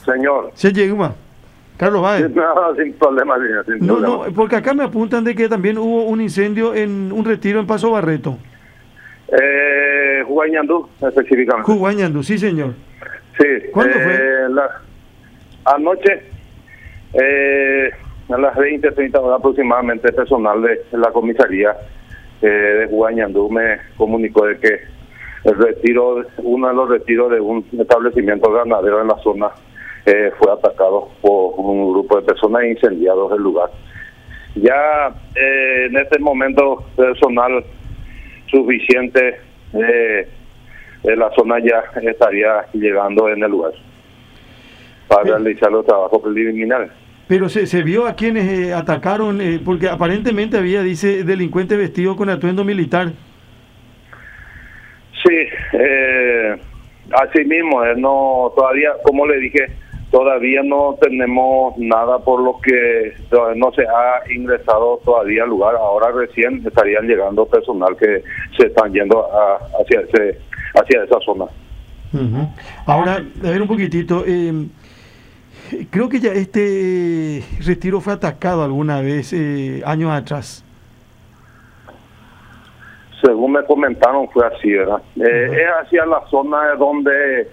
Señor. Se llegó, Carlos Báez. No, sin problema, señor, sin No, problema. no, porque acá me apuntan de que también hubo un incendio en un retiro en Paso Barreto. Huañandú, específicamente. Juguañandú, sí, señor. Sí. ¿Cuándo fue? Anoche, a las 20:30 horas aproximadamente, personal de la comisaría de Huañandú me comunicó de que uno de los retiros de un establecimiento ganadero en la zona fue atacado por un grupo de personas e incendiados el lugar. Ya en este momento personal suficiente de la zona ya estaría llegando en el lugar para realizar los trabajos preliminares. Pero se vio a quienes atacaron, porque aparentemente había, dice, delincuentes vestidos con atuendo militar. Sí, así mismo, no, todavía, como le dije, todavía no tenemos nada por lo que no se ha ingresado todavía al lugar. Ahora recién estarían llegando personal que se están yendo hacia esa zona. Ahora, a ver un poquitito, creo que ya este retiro fue atacado alguna vez, años atrás. Según me comentaron fue así, ¿verdad? Es hacia la zona donde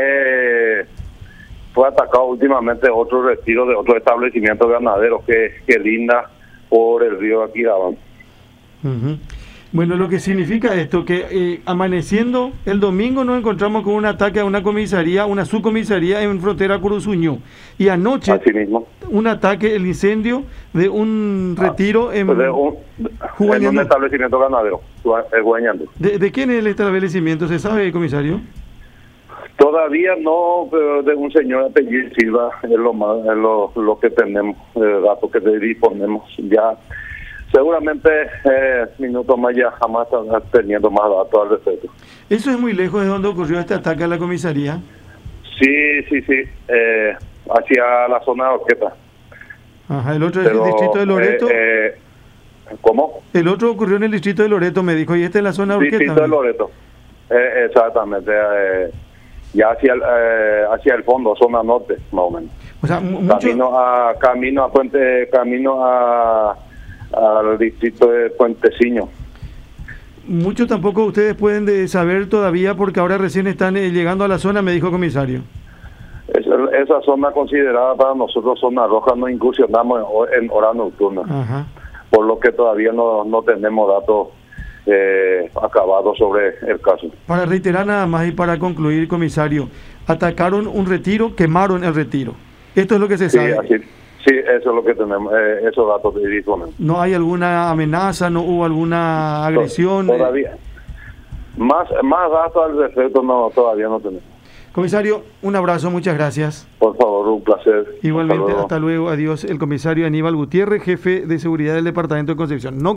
fue atacado últimamente otro retiro de otro establecimiento ganadero que linda por el río Aquidabán. Bueno, lo que significa esto, que amaneciendo el domingo nos encontramos con un ataque a una comisaría, una subcomisaría en frontera Curuzuño. Y anoche, un ataque, el incendio de un retiro en un establecimiento ganadero, Huañandú. ¿De quién es el establecimiento? ¿Se sabe, comisario? Todavía no, pero de un señor apellido Silva, es lo que tenemos, datos que disponemos ya. Seguramente minutos más ya jamás están teniendo más datos al respecto. ¿Eso es muy lejos de donde ocurrió este ataque a la comisaría? Sí, hacia la zona de Orqueta. Ajá, el otro es el distrito de Loreto. ¿Cómo? El otro ocurrió en el distrito de Loreto, me dijo, y este es la zona de Orqueta. Distrito de Loreto, exactamente, ya hacia el fondo, zona norte, más o menos. O sea, camino al distrito de Puenteciño. Mucho tampoco ustedes pueden saber todavía porque ahora recién están llegando a la zona, me dijo el comisario. Esa zona considerada para nosotros zona roja, no incursionamos en hora nocturna. Ajá. Por lo que todavía no tenemos datos acabados sobre el caso. Para reiterar nada más y para concluir, comisario, atacaron un retiro, quemaron el retiro. Esto es lo que se sabe. Sí, eso es lo que tenemos, esos datos de disponemos. ¿No hay alguna amenaza, no hubo alguna agresión? Todavía. Más datos al respecto todavía no tenemos. Comisario, un abrazo, muchas gracias. Por favor, un placer. Igualmente, hasta luego, adiós. El comisario Aníbal Gutiérrez, jefe de seguridad del departamento de Concepción. No